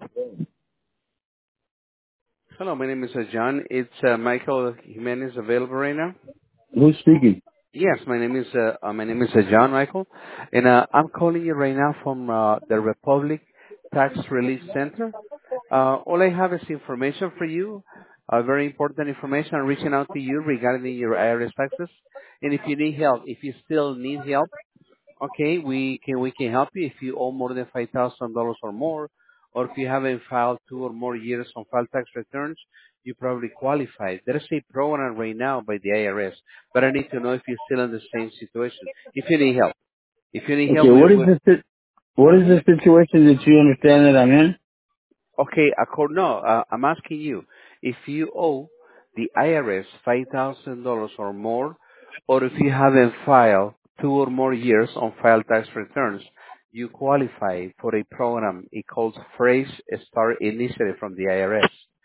Hello, my name is John. It's Michael Jimenez available right now? Who's speaking? Yes, my name is John Michael, and I'm calling you right now from the Republic Tax Relief Center. All I have is information for you, very important information. I'm reaching out to you regarding your IRS taxes, and if you need help, if you still need help. Okay, we can help you if you owe more than $5,000 or more, or if you haven't filed 2 or more years on file tax returns, you probably qualify. There is a program right now by the IRS, but I need to know if you're still in the same situation. If you need help, Okay, what is Mhm. the situation that you understand that I'm in? Okay, no, I'm asking you, if you owe the IRS $5,000 or more, or if you haven't filed 2 or more years on file tax returns, you qualify for a program it calls Fresh Start Initiative from the IRS.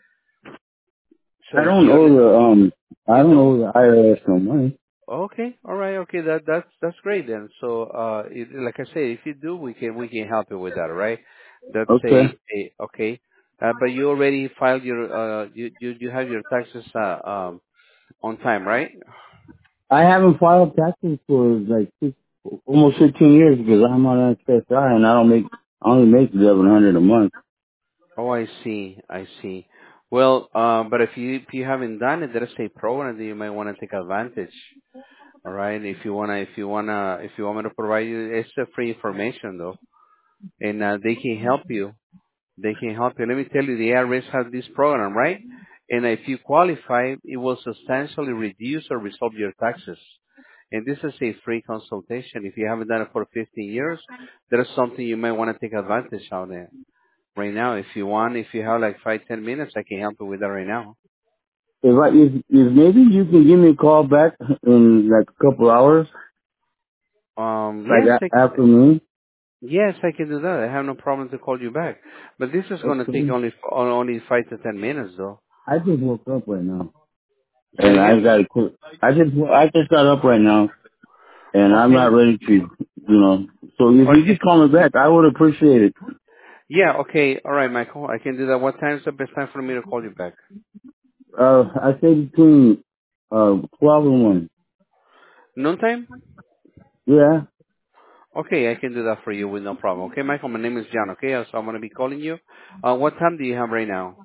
So I if don't you owe I you don't don't, owe the IRS no money. okay, all right, okay, that's great then. So like I say, if you do, we can help you with that, all right? That's Okay. a okay. But you already filed your you have your taxes on time, right? I haven't filed taxes for like almost 15 years because I'm on SSI and I only make 1,100 a month. Oh, I see. Well, but if you haven't done it, there's a program that you might want to take advantage. All right, if you want me to provide you, it's a free information though, and they can help you. They can help you. Let me tell you, the IRS has this program, right? And if you qualify, it will substantially reduce or resolve your taxes. And this is a free consultation. If you haven't done it for 15 years, there's something you might want to take advantage of there right now. If you want, if you have like 5, 10 minutes, I can help you with that right now. If maybe you can give me a call back in like a couple hours, like Yes, after me. yes, I can do that. I have no problem to call you back. But this is going to take Okay. only 5 to 10 minutes, though. I just woke up right now Say it and I again. got to quit. I just got up right now and I'm Okay. not ready to, So if you Okay. could call me back, I would appreciate it. Yeah. Okay. All right, Michael. I can do that. What time is the best time for me to call you back? I say between 12 and 1. Noontime? Yeah. Okay, I can do that for you with no problem. Okay, Michael, my name is John. Okay, so I'm gonna be calling you. What time do you have right now?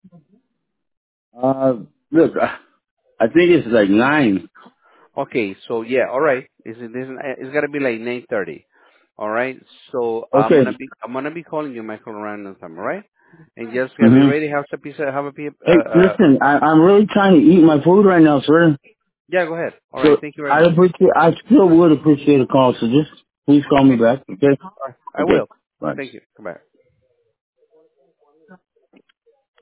Look, I think it's like 9. Okay, so yeah, all right. It's gotta be like 9:30. All right. So Okay. I'm gonna be calling you, Michael, around that time. All right. And just get me hmm ready. Have a piece. Hey, listen, I'm really trying to eat my food right now, sir. Yeah, go ahead. All right. So Thank you very much. I still would appreciate a call, so just please call me Okay. back, okay? All right. I Okay. will. Bye. Thank you. Goodbye.